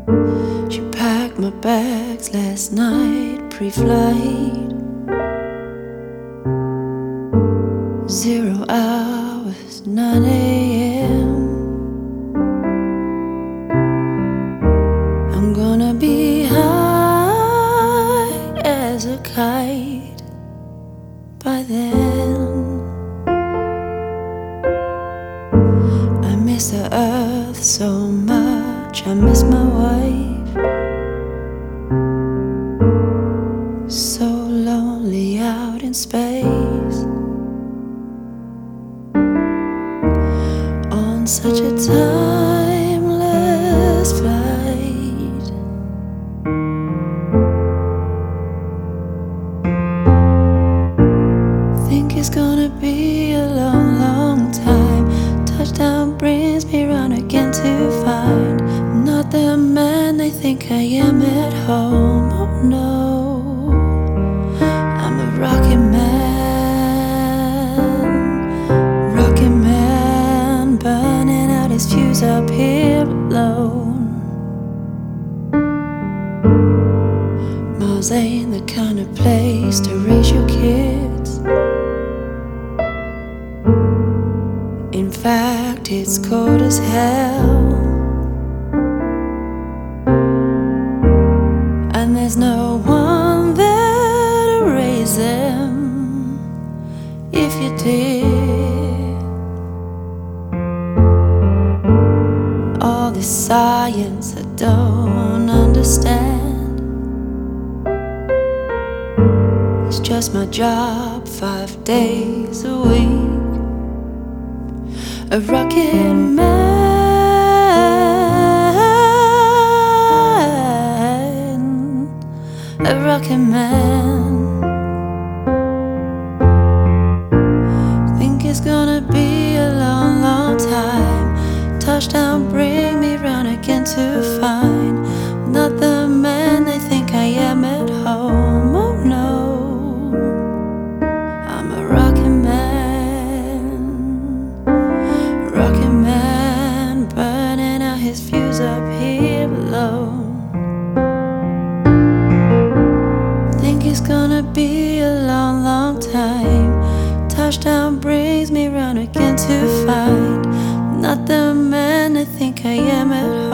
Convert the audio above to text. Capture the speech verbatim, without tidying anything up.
She packed my bags last night, pre-flight. Zero hours, nine a m I'm gonna be high as a kite by then. I miss the earth so much, I miss my wife. So lonely out in space, on such a timeless flight. Think it's gonna be a long, long time. Touchdown brings me round again to find I'm not the man they think I am at home. Oh no, I'm a rocket man, rocket man, burning out his fuse up here alone. Mars ain't the kind of place to raise your kids. In fact, it's cold as hell, and there's no one there to raise them if you did. All this science I don't understand, it's just my job five days a week. A rocket man, a rocket man. Think it's gonna be a long, long time. Touchdown, bring me round again to find I'm not the man they think I am at home. Oh no, I'm a rocket man, rocket man, burning out his fuse up here below. Think it's gonna be a long, long time. Touchdown brings me round again to find I'm not the man I think I am at home.